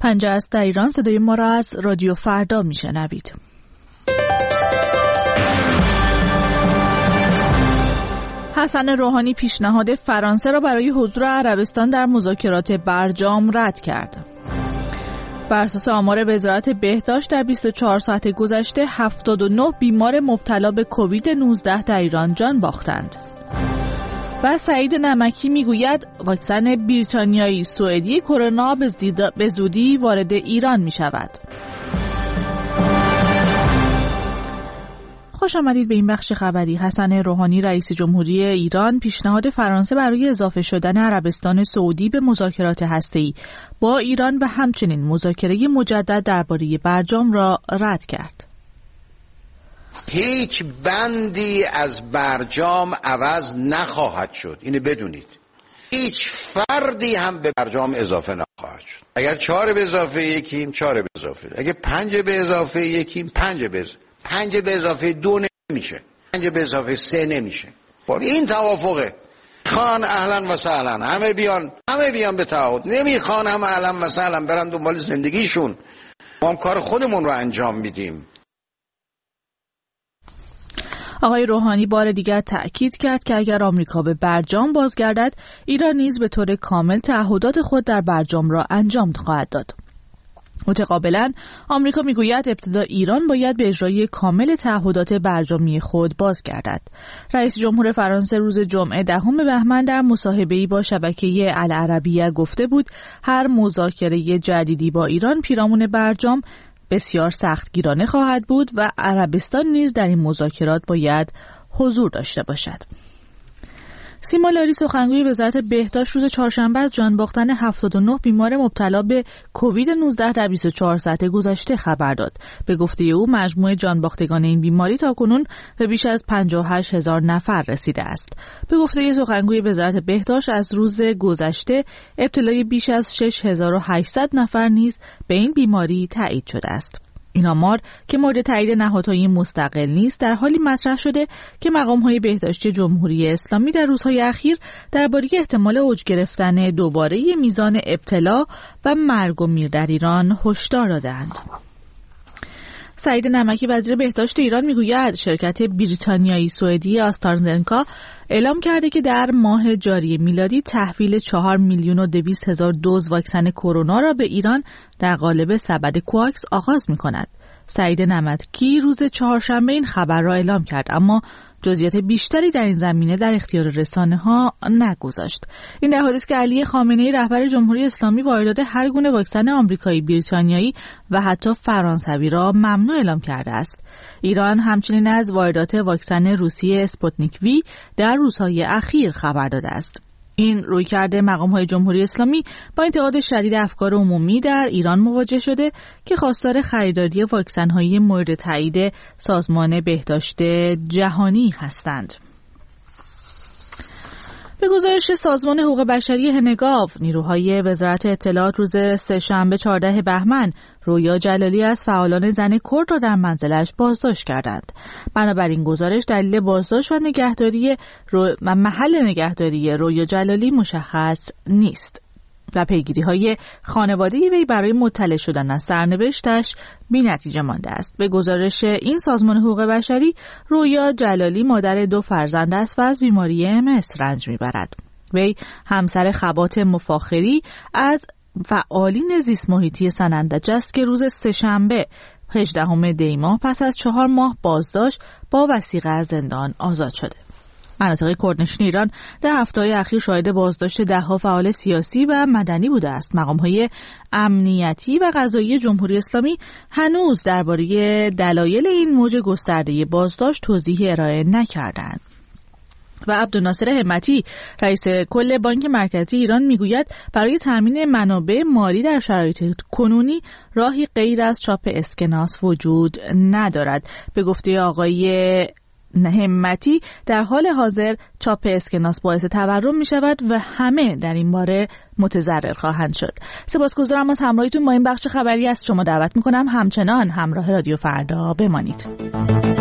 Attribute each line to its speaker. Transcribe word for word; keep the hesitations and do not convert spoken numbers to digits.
Speaker 1: پنجاه است در ایران. صدای ما را از رادیو فردا میشنوید. حسن روحانی پیشنهاد فرانسه را برای حضور عربستان در مذاکرات برجام رد کرد. بر اساس آمار وزارت بهداشت در بیست و چهار ساعت گذشته هفتاد و نه بیمار مبتلا به کووید نوزده در ایران جان باختند. و سعید نمکی میگوید واکسن بریتانیایی سوئدی کرونا به زودی وارد ایران می شود. خوش آمدید به این بخش خبری. حسن روحانی رئیس جمهوری ایران پیشنهاد فرانسه برای اضافه شدن عربستان سعودی به مذاکرات هسته‌ای با ایران و همچنین مذاکره مجدد درباره برجام را رد کرد.
Speaker 2: هیچ بندی از برجام عوض نخواهد شد، اینو بدونید. هیچ فردی هم به برجام اضافه نخواهد شد. اگر چهار به اضافه یکیم چهار به اضافه، اگر پنج به اضافه یکیم پنج به اضافه، پنج به اضافه دو نمیشه، پنج به اضافه سه نمیشه. با این توافقه. خان اهلا و سهلا، همه بیان همه بیان به تعهد. نمیخوان هم اهلا و سهلا برن دنبال زندگیشون. ما هم کار خودمون رو انجام میدیم.
Speaker 1: آقای روحانی بار دیگر تأکید کرد که اگر آمریکا به برجام بازگردد، ایران نیز به طور کامل تعهدات خود در برجام را انجام خواهد داد. متقابلا آمریکا میگوید ابتدا ایران باید به اجرای کامل تعهدات برجامی خود بازگردد. رئیس جمهور فرانسه روز جمعه دهم بهمن در مصاحبه‌ای با شبکه العربیه گفته بود هر مذاکره جدیدی با ایران پیرامون برجام بسیار سختگیرانه خواهد بود و عربستان نیز در این مذاکرات باید حضور داشته باشد. سیما لاری سخنگوی وزارت بهداشت روز چهارشنبه از جان باختن هفتاد و نه بیمار مبتلا به کووید نوزده در بیست و چهار ساعت گذشته خبر داد. به گفته او مجموع جان باختگان این بیماری تاکنون به بیش از پنجاه و هشت هزار نفر رسیده است. به گفته سخنگوی وزارت بهداشت از روز گذشته ابتلای بیش از شش هزار و هشتصد نفر نیز به این بیماری تایید شده است. این آمار که مورد تایید نهادهای مستقل نیست در حالی مطرح شده که مقام‌های بهداشتی جمهوری اسلامی در روزهای اخیر درباره احتمال اوج گرفتن دوباره میزان ابتلا و مرگ و میر در ایران هشدار دادند. سعید نمکی وزیر بهداشت ایران میگوید شرکت بریتانیایی سوئدی آسترازنکا اعلام کرده که در ماه جاری میلادی تحویل چهار میلیون و دویست هزار دوز واکسن کرونا را به ایران در قالب سبد کواکس آغاز می کند. سعید نمکی روز چهارشنبه این خبر را اعلام کرد، اما جزئیات بیشتری در این زمینه در اختیار رسانه‌ها نگذاشت. این در حالی است که علی خامنه‌ای رهبر جمهوری اسلامی واردات هر گونه واکسن آمریکایی، بریتانیایی و حتی فرانسوی را ممنوع اعلام کرده است. ایران همچنین از واردات واکسن روسی اسپوتنیک وی در روزهای اخیر خبر داده است. این رویکرد مقام‌های جمهوری اسلامی با انتقاد شدید افکار عمومی در ایران مواجه شده که خواستار خریداری واکسن‌های مورد تایید سازمان بهداشت جهانی هستند. به گزارش سازمان حقوق بشری هنگاو، نیروهای وزارت اطلاعات روز سه‌شنبه چهاردهم بهمن رویا جلالی از فعالان زن کرد را در منزلش بازداشت کردند. بنابراین گزارش دلیل بازداشت و نگهداری رو... و محل نگهداری رویا جلالی مشخص نیست و پیگیری‌های خانواده وی برای مطلع شدن از سرنوشتش بی‌نتیجه مانده است. به گزارش این سازمان حقوق بشری، رویا جلالی مادر دو فرزند است و از بیماری ام اس رنج می‌برد. وی همسر خبات مفاخری از فعالین زیست محیطی سنندج است که روز سه‌شنبه هجدهم دی ماه پس از چهار ماه بازداشت با وثیقه از زندان آزاد شده. مناطق کردنشین ایران در هفته‌های اخیر شاهد بازداشت ده‌ها فعال سیاسی و مدنی بوده است. مقام‌های امنیتی و قضایی جمهوری اسلامی هنوز درباره دلایل این موج گسترده بازداشت توضیح ارائه نکردند. و عبدالناصر همتی رئیس کل بانک مرکزی ایران میگوید برای تامین منابع مالی در شرایط کنونی راهی غیر از چاپ اسکناس وجود ندارد. به گفته آقای همتی در حال حاضر چاپ اسکناس باعث تورم می شود و همه در این باره متضرر خواهند شد. سپاسگزارم از همراهیتون با این بخش خبری. از شما دعوت می کنم همچنان همراه رادیو فردا بمانید.